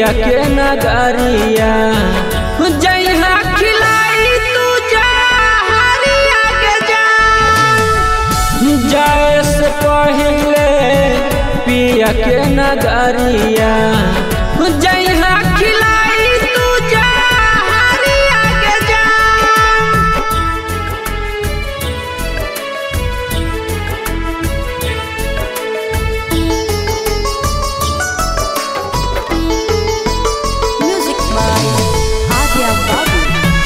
पिया के नगरिया जइहा खिलाई तू जहरिया के जान जाए से पहले पिया के नगरिया जइहा खिलाई तू जहरिया के जान। Music by Adya Babu.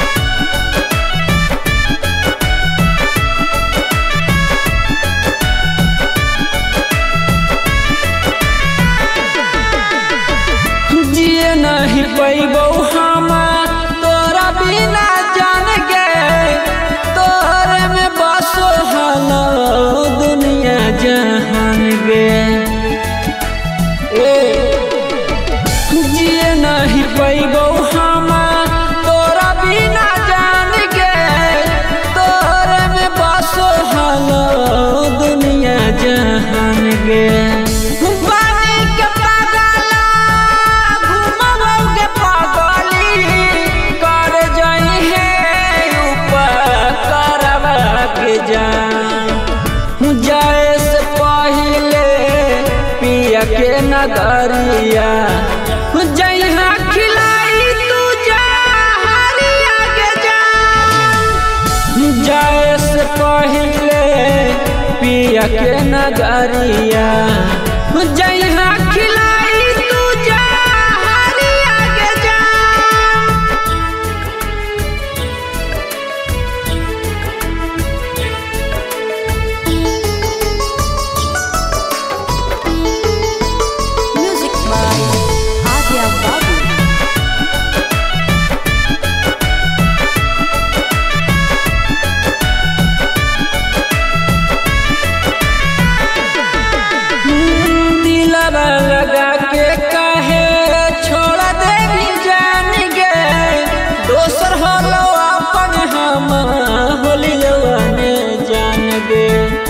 जिए नहीं पैबो हम तोरा बिना जान गे तोरे में बसो हलो दुनिया जहान गे। जिए नहीं पैबो हम तोरा बिना जान गे तोरे में बसो हलो दुनिया जहान गे। जाए से पहले पिया के नगरिया जइहा खिलाई तू जहरिया के जान जाए से पहले पिया के नगरिया जइहा खिलाई तू जहरिया के जान। Music by Adya Babu. दिलवा लगा के कहे छोड़ देवी जान गे दोसर होलो अपन हम होलियो ने जान गे।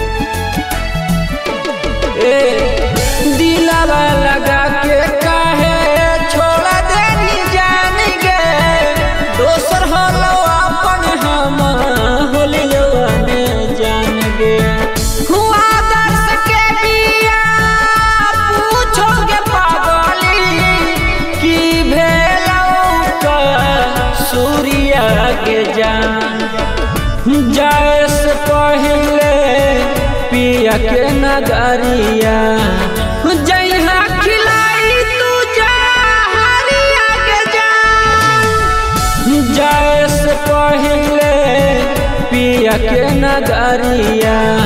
दिलवा लगा के कहे छोड़ देवी जान गे दोसर होलो अपन हम होलियो ने जान गे। आदर्श के बिया पूछोगे पागली की भेलौ का सूर्या के जान जाए से पहले पिया के नगरिया जइहा खिलाई तू जहरिया के जान जाए से पहले पिया के नगरिया